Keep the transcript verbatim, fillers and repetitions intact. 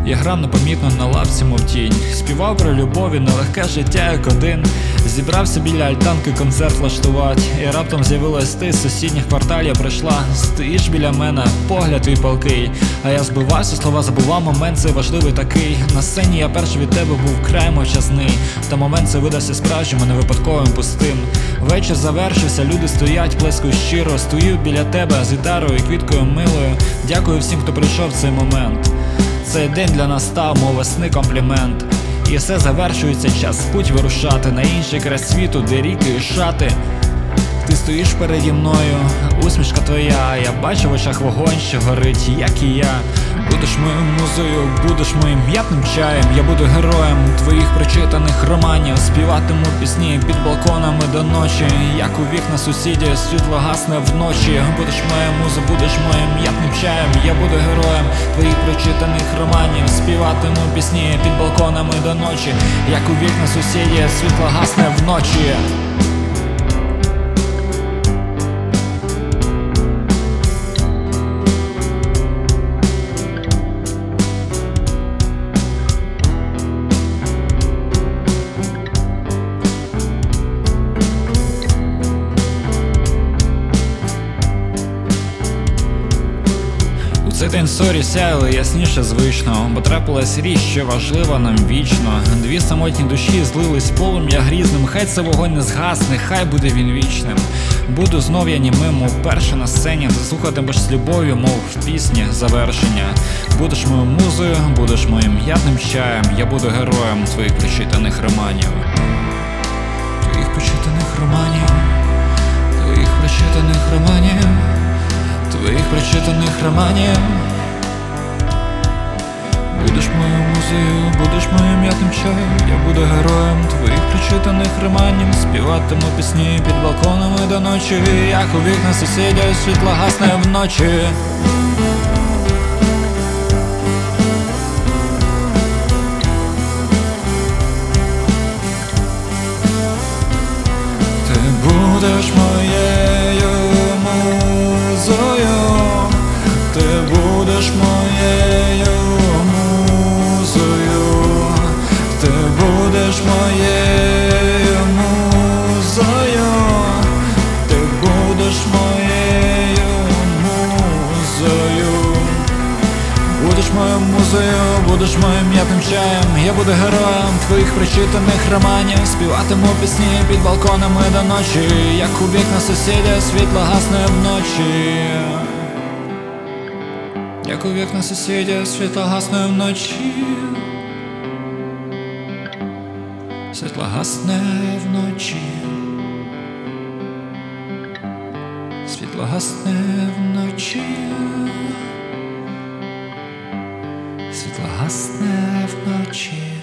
Я грав непомітно на лавці, мов тінь, співав про любові, нелегке життя як один. Зібрався біля альтанки концерт влаштувати, і раптом з'явилась ти з сусідніх кварталів прийшла. Стоїш біля мене, погляд твій палкий, а я збивався, слова забував, момент цей важливий такий. На сцені я перший від тебе був край мовчазний, та момент цей видався справжнім, а не випадковим пустим. Вечір завершився, люди стоять, плескають щиро. Стою біля тебе з гітарою і квіткою милою. Дякую всім, хто прийшов в цей момент. Цей день для нас став, мов весни комплімент. І все завершується, час в путь вирушати на інший край світу, де ріки і шати. Ти стоїш переді мною, усмішка твоя, я бачу в очах вогонь, що горить, як і я. Будеш моєю музою, будеш моїм м'ятним чаєм. Я буду героєм твоїх прочитаних романів. Співатиму пісні під балконами до ночі, як у вікна сусідів світло гасне вночі. Будеш моя муза, будеш моїм м'ятним чаєм. Я буду героєм твоїх прочитаних романів. Співатиму пісні під балконами до ночі, як у вікна сусідів світло гасне вночі. Цей день сорі сяяли ясніше звично, бо трапилась річ, що важлива нам вічно. Дві самотні душі злились полум'я грізним. Хай це вогонь не згасне, хай буде він вічним. Буду знов я німим, мов перше на сцені. Заслухатимеш з любов'ю, мов в пісні завершення. Будеш моєю музою, будеш моїм м'ятним чаєм. Я буду героєм твоїх прочитаних романів. Твоїх прочитаних романів. Твоїх прочитаних романів. Твоїх прочитаних романів. Будеш моєю музею, будеш моїм м'ятним чаєм. Я буду героєм твоїх прочитаних романів. Співатиму пісні під балконами до ночі, як у вікна сусідів світло гасне вночі. Ти будеш моєю музою, ти будеш моєю музою, ти будеш моєю музою, ти будеш моєю музою. Будеш моєю музою, будеш моїм м'ятним чаєм. Я буду героєм твоїх прочитаних романів. Співатиму пісні під балконами до ночі, як у вікна сусідів світло гасне вночі. Як у вікна сусідів світло гасне вночі. Світло гасне вночі. Світло гасне вночі. Світло гасне вночі.